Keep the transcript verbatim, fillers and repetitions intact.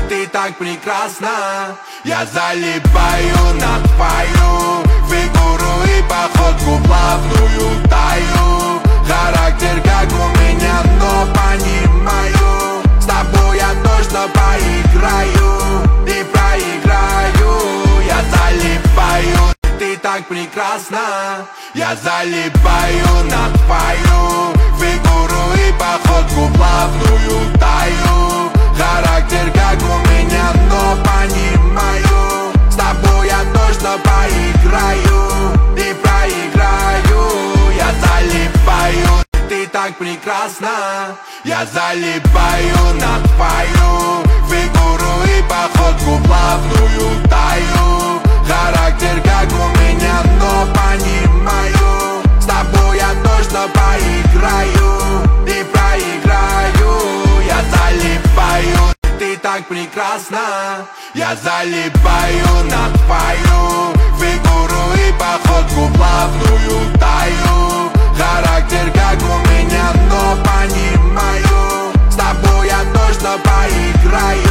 ты так прекрасна. Я залипаю на твою фигуру и походку плавную таю. Характер как у меня, но понимаю, с тобой я точно поиграю и проиграю. Я залипаю, ты так прекрасна. Я залипаю на твою фигуру и походку плавную таю. Характер как у меня, но понимаю, с тобой я точно поиграю и проиграю. Я залипаю, ты так прекрасна. Я залипаю на твою фигуру и походку плавную таю. Характер как у меня, но понимаю, с тобой я точно поиграю и проиграю. Я залипаю, ты так прекрасна. Я залипаю на твою фигуру и походку плавную таю. Характер как у меня, но понимаю, с тобой я точно поиграю